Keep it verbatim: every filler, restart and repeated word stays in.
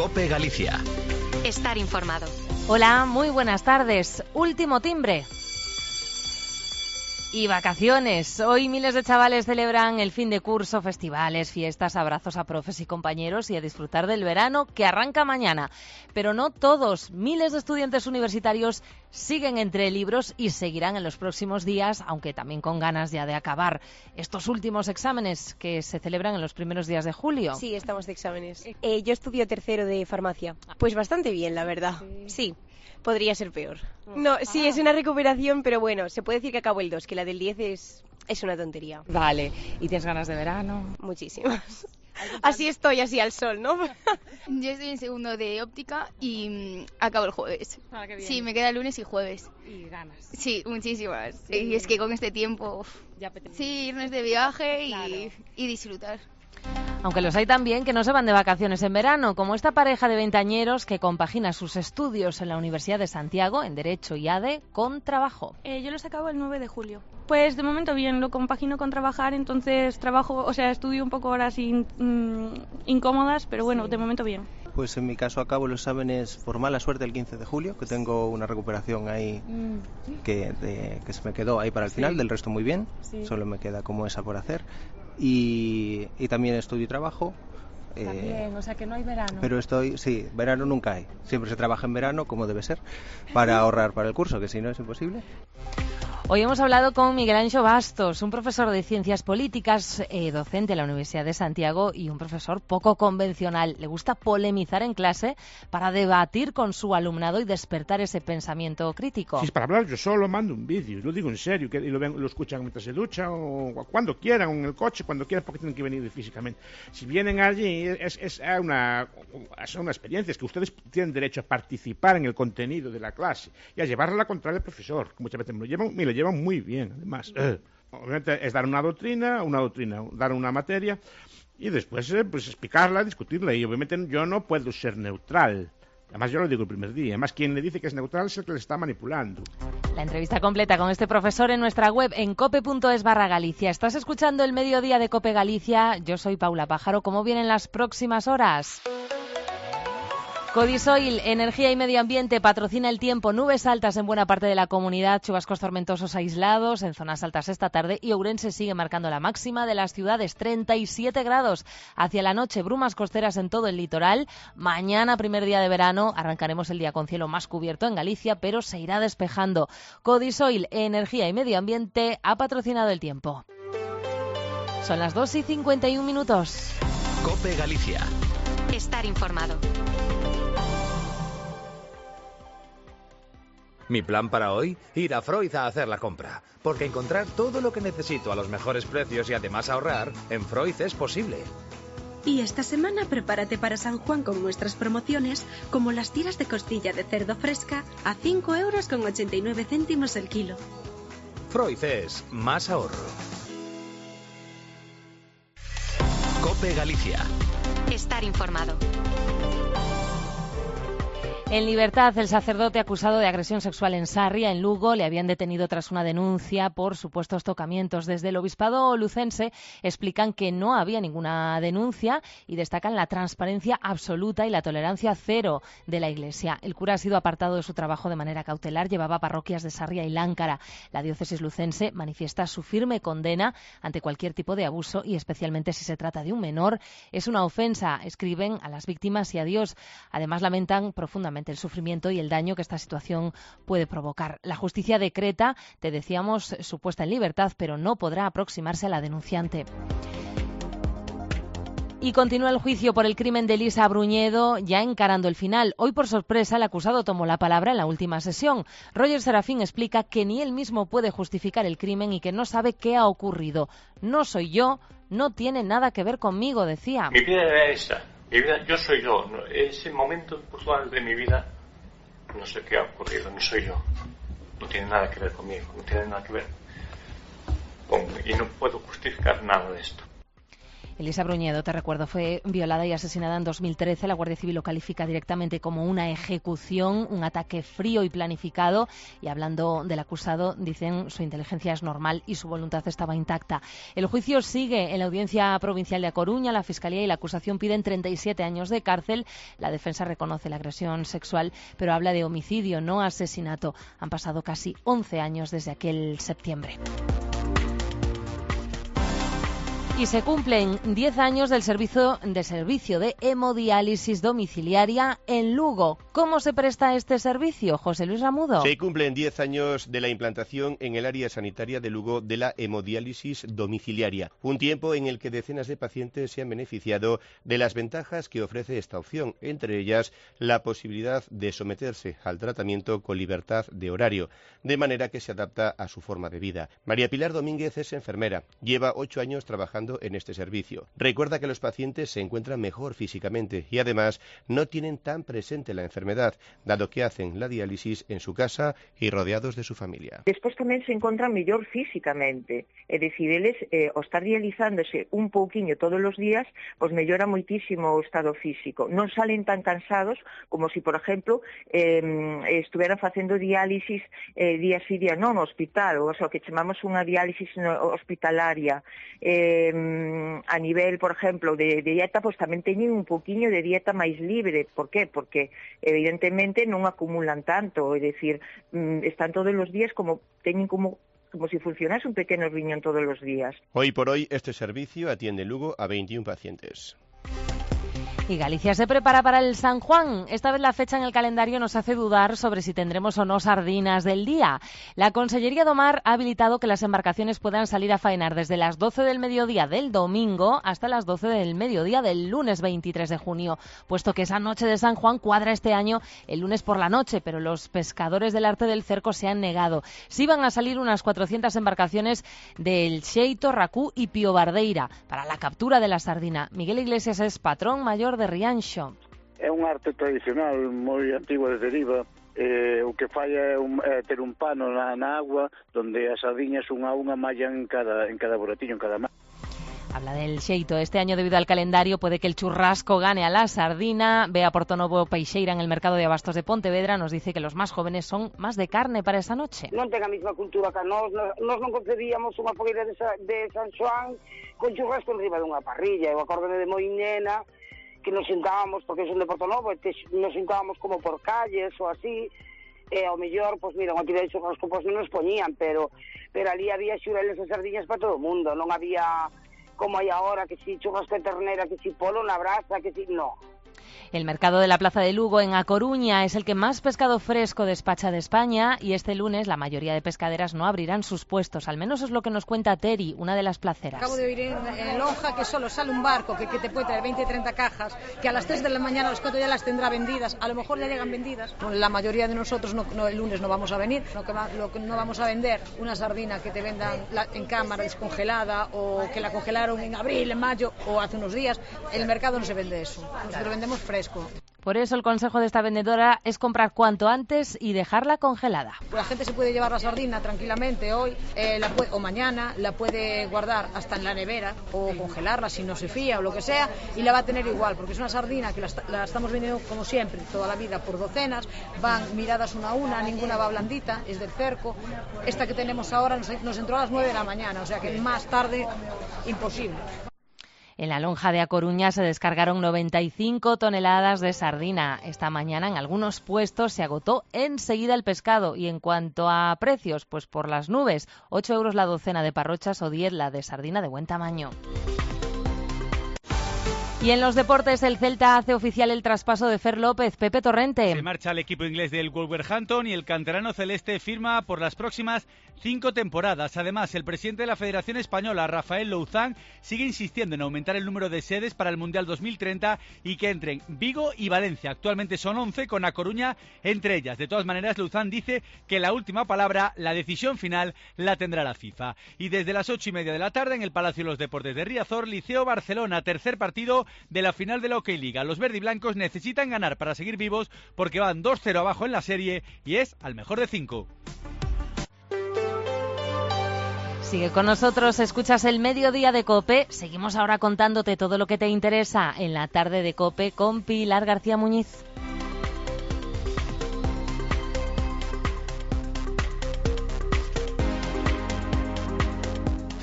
COPE Galicia. Estar informado. Hola, muy buenas tardes. Último timbre. Y vacaciones. Hoy miles de chavales celebran el fin de curso, festivales, fiestas, abrazos a profes y compañeros y a disfrutar del verano que arranca mañana. Pero no todos. Miles de estudiantes universitarios siguen entre libros y seguirán en los próximos días, aunque también con ganas ya de acabar estos últimos exámenes que se celebran en los primeros días de julio. Sí, estamos de exámenes. Eh, yo estudio tercero de farmacia. Pues bastante bien, la verdad. Sí. sí. Podría ser peor. No, sí, es una recuperación, pero bueno, se puede decir que acabo el dos, que la del diez es, es una tontería. Vale, ¿y tienes ganas de verano? Muchísimas. Así estoy, así al sol, ¿no? Yo estoy en segundo de óptica y mmm, acabo el jueves. Ah, qué bien. Sí, me queda lunes y jueves. Y ganas. Sí, muchísimas. Sí. Y es que con este tiempo... Uf, ya apetece. Sí, irnos de viaje y, claro. y disfrutar. Aunque los hay también que no se van de vacaciones en verano, como esta pareja de veinteañeros que compagina sus estudios en la Universidad de Santiago, en Derecho y A D E, con trabajo. Eh, yo los acabo el nueve de julio. Pues de momento bien, lo compagino con trabajar, entonces trabajo, o sea, estudio un poco horas in, mm, incómodas, pero bueno, sí. De momento bien. Pues en mi caso acabo los exámenes por mala suerte el quince de julio, que tengo una recuperación ahí mm. que, de, que se me quedó ahí para el final, sí. Del resto muy bien, sí. Solo me queda como esa por hacer. Y, y también estudio y trabajo. También, eh, o sea que no hay verano. Pero estoy, sí, verano nunca hay. Siempre se trabaja en verano, como debe ser, para ahorrar para el curso, que si no es imposible. Hoy hemos hablado con Miguel Anxo Bastos, un profesor de Ciencias Políticas, eh, docente en la Universidad de Santiago y un profesor poco convencional. Le gusta polemizar en clase para debatir con su alumnado y despertar ese pensamiento crítico. Si es para hablar, yo solo mando un vídeo, lo digo en serio, que lo, ven, lo escuchan mientras se duchan o cuando quieran, o en el coche, cuando quieran, porque tienen que venir físicamente. Si vienen allí, es, es, una, son una experiencia, es que ustedes tienen derecho a participar en el contenido de la clase y a llevarla a la contraria al profesor. Muchas veces me lo llevan, me lo llevan muy bien, además. Eh, obviamente es dar una doctrina, una doctrina, dar una materia y después eh, pues explicarla, discutirla, y obviamente yo no puedo ser neutral. Además yo lo digo el primer día, además quien le dice que es neutral es el que le está manipulando. La entrevista completa con este profesor en nuestra web en cope punto es barra Galicia. Estás escuchando el mediodía de Cope Galicia, yo soy Paula Pájaro. ¿Cómo vienen las próximas horas? Codisoil, Energía y Medio Ambiente, patrocina el tiempo. Nubes altas en buena parte de la comunidad, chubascos tormentosos aislados en zonas altas esta tarde y Ourense sigue marcando la máxima de las ciudades, treinta y siete grados. Hacia la noche, brumas costeras en todo el litoral. Mañana, primer día de verano, arrancaremos el día con cielo más cubierto en Galicia, pero se irá despejando. Codisoil, Energía y Medio Ambiente, ha patrocinado el tiempo. Son las dos y cincuenta y un minutos. COPE Galicia. Estar informado. Mi plan para hoy, ir a Freud a hacer la compra, porque encontrar todo lo que necesito a los mejores precios y además ahorrar, en Freud es posible. Y esta semana prepárate para San Juan con nuestras promociones, como las tiras de costilla de cerdo fresca a cinco euros con ochenta y nueve céntimos el kilo. Freud es más ahorro. COPE Galicia. Estar informado. En libertad, el sacerdote acusado de agresión sexual en Sarria, en Lugo, le habían detenido tras una denuncia por supuestos tocamientos. Desde el obispado lucense explican que no había ninguna denuncia y destacan la transparencia absoluta y la tolerancia cero de la Iglesia. El cura ha sido apartado de su trabajo de manera cautelar, llevaba parroquias de Sarria y Láncara. La diócesis lucense manifiesta su firme condena ante cualquier tipo de abuso y especialmente si se trata de un menor. Es una ofensa, escriben, a las víctimas y a Dios. Además, lamentan profundamente el sufrimiento y el daño que esta situación puede provocar. La justicia decreta, te decíamos, su puesta en libertad, pero no podrá aproximarse a la denunciante. Y continúa el juicio por el crimen de Elisa Bruñedo, ya encarando el final. Hoy, por sorpresa, el acusado tomó la palabra en la última sesión. Roger Serafín explica que ni él mismo puede justificar el crimen y que no sabe qué ha ocurrido. No soy yo, no tiene nada que ver conmigo, decía. Mi vida era esa. Mi vida, yo soy yo, ese momento puntual de mi vida, no sé qué ha ocurrido, no soy yo, no tiene nada que ver conmigo, no tiene nada que ver con, y no puedo justificar nada de esto. Elisa Bruñedo, te recuerdo, fue violada y asesinada en dos mil trece. La Guardia Civil lo califica directamente como una ejecución, un ataque frío y planificado. Y hablando del acusado, dicen su inteligencia es normal y su voluntad estaba intacta. El juicio sigue en la Audiencia Provincial de A Coruña. La Fiscalía y la acusación piden treinta y siete años de cárcel. La defensa reconoce la agresión sexual, pero habla de homicidio, no asesinato. Han pasado casi once años desde aquel septiembre. Y se cumplen diez años del servicio de servicio de hemodiálisis domiciliaria en Lugo. ¿Cómo se presta este servicio, José Luis Ramudo? Se cumplen diez años de la implantación en el área sanitaria de Lugo de la hemodiálisis domiciliaria. Un tiempo en el que decenas de pacientes se han beneficiado de las ventajas que ofrece esta opción, entre ellas la posibilidad de someterse al tratamiento con libertad de horario, de manera que se adapta a su forma de vida. María Pilar Domínguez es enfermera, lleva ocho años trabajando en este servicio. Recuerda que los pacientes se encuentran mejor físicamente y además no tienen tan presente la enfermedad, dado que hacen la diálisis en su casa y rodeados de su familia. Despois tamén se encontran mellor físicamente, é dicir, eles eh, o estar dializándose un pouquiño todos os días, pois mellora moitísimo o estado físico. Non salen tan cansados como se, por exemplo, eh, estuveran facendo diálisis eh, día sí día non no hospital, ou sea, que chamamos unha diálisis no, hospitalaria. Eh, a nivel, por exemplo, de, de dieta, pois tamén teñen un poquinho de dieta máis libre. Por qué? Porque evidentemente non acumulan tanto, é dicir, están todos os días como teñen como como si funcionase un pequeno riñón todos os días. Hoy por hoy este servicio atiende en Lugo a veintiún pacientes. Y Galicia se prepara para el San Juan. Esta vez la fecha en el calendario nos hace dudar sobre si tendremos o no sardinas del día. La Consellería do Mar ha habilitado que las embarcaciones puedan salir a faenar desde las doce del mediodía del domingo hasta las doce del mediodía del lunes veintitrés de junio, puesto que esa noche de San Juan cuadra este año el lunes por la noche, pero los pescadores del Arte del Cerco se han negado. Sí van a salir unas cuatrocientas embarcaciones del Xeito, Racú y Pío Bardeira para la captura de la sardina. Miguel Iglesias es patrón mayor de Rianxo. É un arte tradicional moi antigo de deriva. Eh, o que fai é, un, é ter un pano na, na agua donde as sardiñas unha a unha mallan en cada, en cada buratiño, en cada mar. Habla del xeito. Este año, debido al calendario, puede que el churrasco gane a la sardina. Bea Portonovo Peixeira, en el mercado de abastos de Pontevedra, nos dice que los más jóvenes son más de carne para esa noche. Non ten a mesma cultura que nós. Nós non concebíamos unha fogueira de, Sa, de San Xoán con churrasco en riba dunha parrilla. Eu acórdome de moi nena que nos sentábamos, porque son de Portonovo, nos sentábamos como por calles ou así, e ao mellor, pois mira, unha tira de churrasco pois non nos poñían, pero pero ali había xureles e sardiñas para todo o mundo, non había como hai agora, que si churrasco de ternera, que si polo na brasa, que si... no. El mercado de la Plaza de Lugo en A Coruña es el que más pescado fresco despacha de España y este lunes la mayoría de pescaderas no abrirán sus puestos. Al menos es lo que nos cuenta Teri, una de las placeras. Acabo de oír en, en Lonja que solo sale un barco que, que te puede traer veinte, treinta cajas, que a las tres de la mañana a las cuatro ya las tendrá vendidas. A lo mejor ya llegan vendidas. La mayoría de nosotros no, no, el lunes no vamos a venir. Lo que, va, lo que no vamos a vender una sardina que te vendan la, en cámara descongelada o que la congelaron en abril, en mayo o hace unos días. El mercado no se vende eso. Nosotros lo vendemos fresco. Por eso el consejo de esta vendedora es comprar cuanto antes y dejarla congelada. La gente se puede llevar la sardina tranquilamente hoy eh, la puede, o mañana, la puede guardar hasta en la nevera o congelarla si no se fía o lo que sea y la va a tener igual, porque es una sardina que la, la estamos vendiendo como siempre, toda la vida por docenas, van miradas una a una, ninguna va blandita, es del cerco. Esta que tenemos ahora nos, nos entró a las nueve de la mañana, o sea que más tarde imposible. En la lonja de A Coruña se descargaron noventa y cinco toneladas de sardina. Esta mañana en algunos puestos se agotó enseguida el pescado. Y en cuanto a precios, pues por las nubes, ocho euros la docena de parrochas o diez la de sardina de buen tamaño. Y en los deportes, el Celta hace oficial el traspaso de Fer López. Pepe Torrente. Se marcha al equipo inglés del Wolverhampton y el canterano celeste firma por las próximas cinco temporadas. Además, el presidente de la Federación Española, Rafael Louzán, sigue insistiendo en aumentar el número de sedes para el Mundial dos mil treinta y que entren Vigo y Valencia. Actualmente son once, con A Coruña entre ellas. De todas maneras, Louzán dice que la última palabra, la decisión final, la tendrá la FIFA. Y desde las ocho y media de la tarde, en el Palacio de los Deportes de Riazor, Liceo Barcelona, tercer partido de la final de la OK Liga. Los verdiblancos necesitan ganar para seguir vivos porque van dos cero abajo en la serie y es al mejor de cinco. Sigue con nosotros, escuchas el Mediodía de COPE. Seguimos ahora contándote todo lo que te interesa en la tarde de COPE con Pilar García Muñiz.